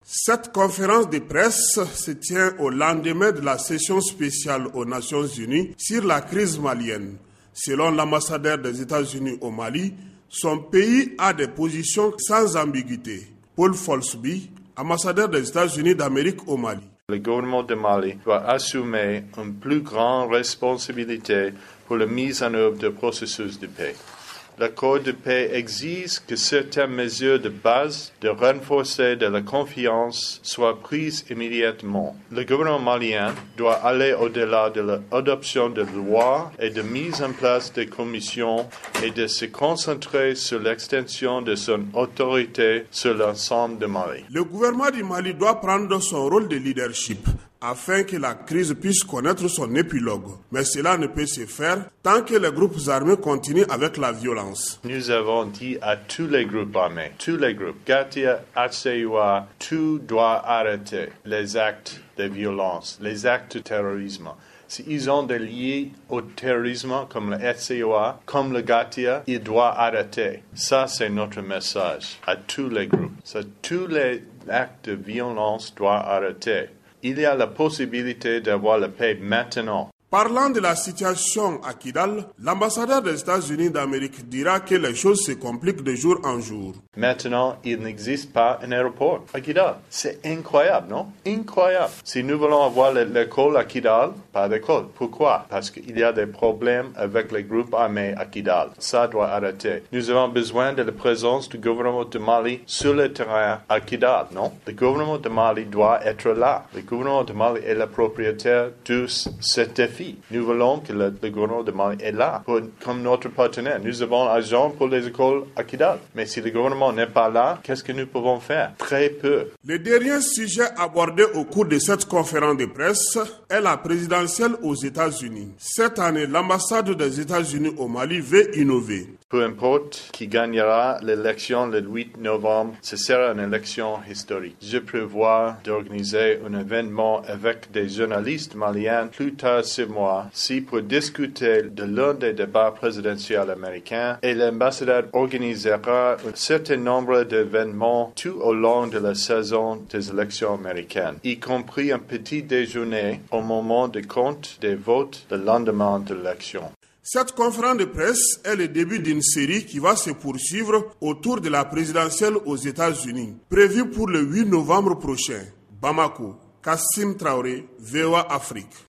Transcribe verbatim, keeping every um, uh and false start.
Cette conférence de presse se tient au lendemain de la session spéciale aux Nations Unies sur la crise malienne. Selon l'ambassadeur des États-Unis au Mali, son pays a des positions sans ambiguïté. Paul Folsby, ambassadeur des États-Unis d'Amérique au Mali. Le gouvernement de Mali doit assumer une plus grande responsabilité pour la mise en œuvre du processus de paix. L'accord de paix exige que certaines mesures de base de renforcer de la confiance soient prises immédiatement. Le gouvernement malien doit aller au-delà de l'adoption de lois et de mise en place de commissions et de se concentrer sur l'extension de son autorité sur l'ensemble du Mali. Le gouvernement du Mali doit prendre son rôle de leadership afin que la crise puisse connaître son épilogue. Mais cela ne peut se faire tant que les groupes armés continuent avec la violence. Nous avons dit à tous les groupes armés, tous les groupes, Gatia, H C U A, tout doit arrêter les actes de violence, les actes de terrorisme. S'ils ont des liens au terrorisme, comme le H C U A, comme le Gatia, ils doivent arrêter. Ça, c'est notre message à tous les groupes. Ça, tous les actes de violence doivent arrêter. Il y a la possibilité d'avoir la paix maintenant. Parlant de la situation à Kidal, l'ambassadeur des États-Unis d'Amérique dira que les choses se compliquent de jour en jour. Maintenant, il n'existe pas un aéroport à Kidal. C'est incroyable, non? Incroyable. Si nous voulons avoir l'école à Kidal, pas d'école. Pourquoi? Parce qu'il y a des problèmes avec les groupes armés à Kidal. Ça doit arrêter. Nous avons besoin de la présence du gouvernement de Mali sur le terrain à Kidal, non? Le gouvernement de Mali doit être là. Le gouvernement de Mali est le propriétaire de cet défi. Nous voulons que le, le gouvernement de Mali est là pour, comme notre partenaire. Nous avons l'argent pour les écoles à Kidal. Mais si le gouvernement n'est pas là, qu'est-ce que nous pouvons faire? Très peu. Le dernier sujet abordé au cours de cette conférence de presse est la présidentielle aux États-Unis. Cette année, l'ambassade des États-Unis au Mali veut innover. Peu importe qui gagnera l'élection le huit novembre, ce sera une élection historique. Je prévois d'organiser un événement avec des journalistes maliens plus tard ce mois, si pour discuter de l'un des débats présidentiels américains, et l'ambassadeur organisera un certain nombre d'événements tout au long de la saison des élections américaines, y compris un petit déjeuner au moment du compte des votes le lendemain de l'élection. Cette conférence de presse est le début d'une série qui va se poursuivre autour de la présidentielle aux États-Unis, prévue pour le huit novembre prochain. Bamako, Kassim Traoré, V O A Afrique.